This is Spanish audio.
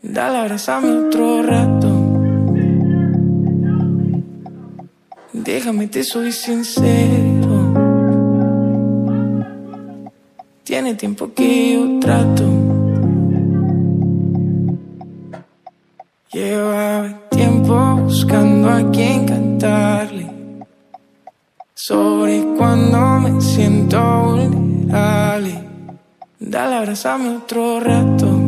Dale, abrázame otro rato. Déjame, te soy sincero. Tiene tiempo que yo trato. Llevaba tiempo buscando a quien cantarle sobre cuando me siento vulnerable. Dale, abrázame otro rato.